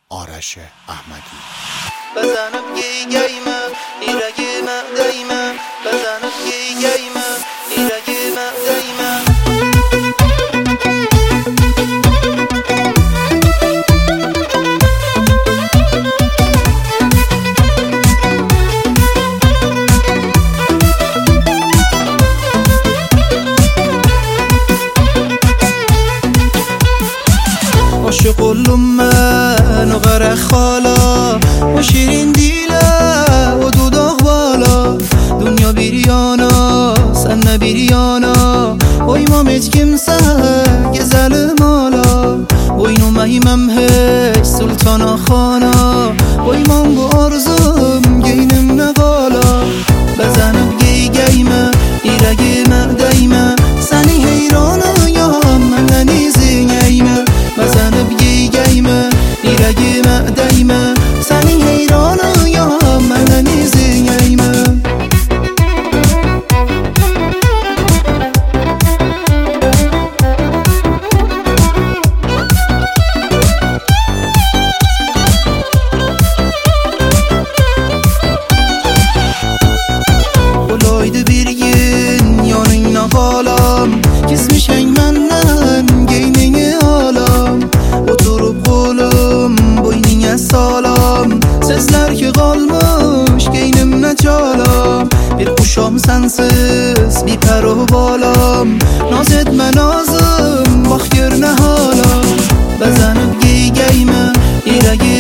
آرش احمدی. بزنم گیگیمه ایرگیمه دیمه بزنم گیگیمه ایرگیمه دیمه عاشق من و غرق خالا و شیرین دیله و دوداغ بالا دنیا بیریانا سن نبیریانا و ایمامت کمسه گزل مالا و اینو مهیمم هش سلطانا خانا و ایمان بو آرزم گینم نقالا بزنم گی گیمه ایرگیمه دیمه سنی حیرانا یا من ننیزی نیمه بزنم گی گیمه ایرگیمه دیمه سنی حیرانا یا من ننیزی نیمه Ağlam kesmişen menden geynine ağlam oturup kolum boynine salam sesler ki kalmış geynimne çalam bir kuşam sensiz bir per o balam naz etme nazım bak görne halam bezenip giy giyme iregi